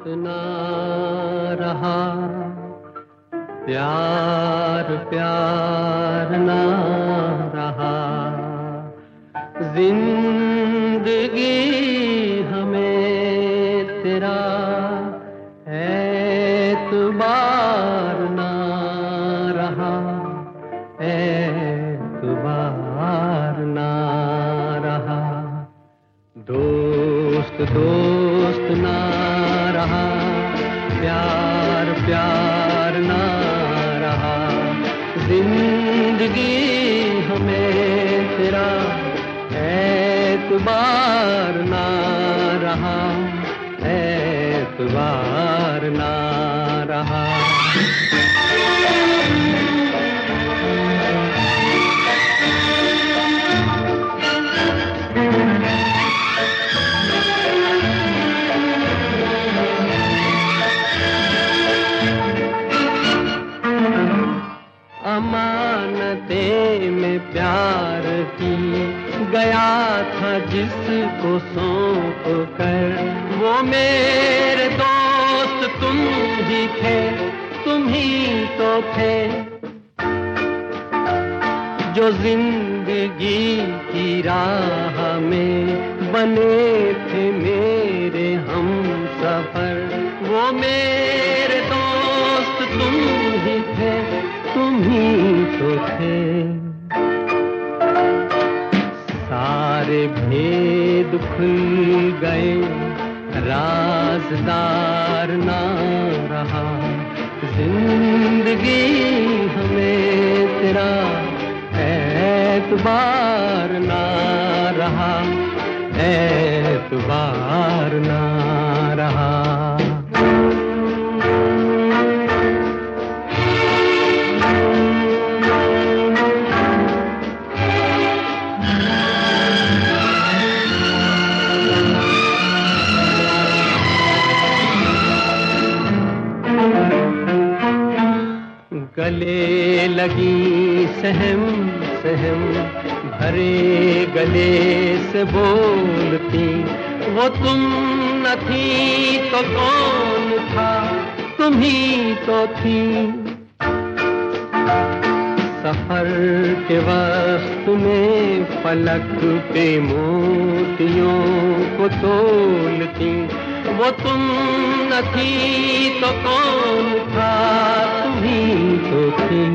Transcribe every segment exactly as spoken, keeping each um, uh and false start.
ना रहा, प्यार प्यार ना रहा, जिंदगी हमें तेरा एतबार ना रहा, एतबार ना रहा। दोस्त दोस्त ना रहा, प्यार प्यार ना रहा, जिंदगी हमें तेरा एतबार ना रहा, एतबार ना रहा। अमानते में प्यार की गया था जिसको सौंप कर, वो मेरे दोस्त तुम ही थे, तुम ही तो थे जो जिंदगी की राह में बने थे मेरे हम सफर। वो मेरे दोस्त तुम ही थे, तुम ही तो थे। सारे भेद खुल गए, राज़दार ना रहा, जिंदगी हमें तेरा एतबार ना रहा, एतबार ना रहा। गले लगी सहम सहम भरे गले से बोलती, वो तुम न थी तो कौन था, तुम ही तो थी। सफर के वक्त में पलक पे मोतियों को तोलती, वो तुम न थी तो कौन था, तुम ही तो थी।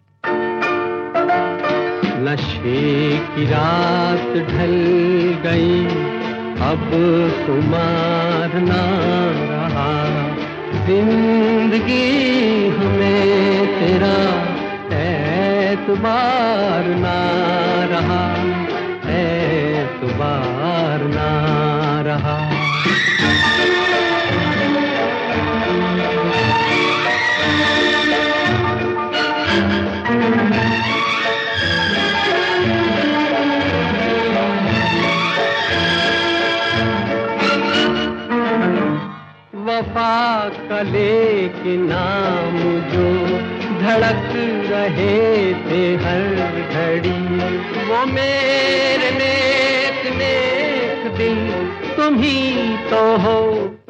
नशे की रात ढल गई, अब खुमार ना रहा, जिंदगी हमें तेरा एतबार ना रहा, एतबार ना रहा। वफा का लेके नाम जो धड़क रहे थे हर घड़ी, वो मेरे नेक नेक दिल तुम ही तो हो,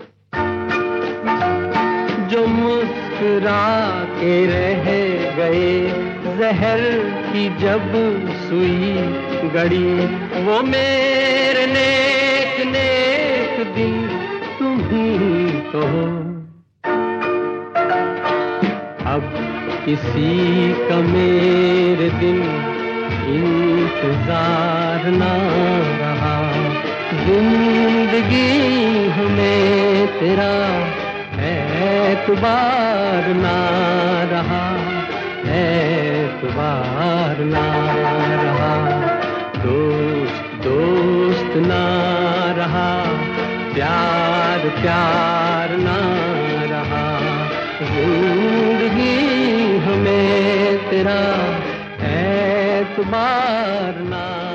जो मुस्कुरा के रह गए जहर की जब सुई गड़ी, वो मेरे नेक नेक दिल तुम ही तो हो। अब किसी का मेरे दिन इंतजार ना रहा, जिंदगी हमें तेरा एतबार ना रहा, एतबार ना रहा। दोस्त दोस्त ना रहा, प्यार प्यार ना रहा, जिंदगी हमें तेरा एतबार ना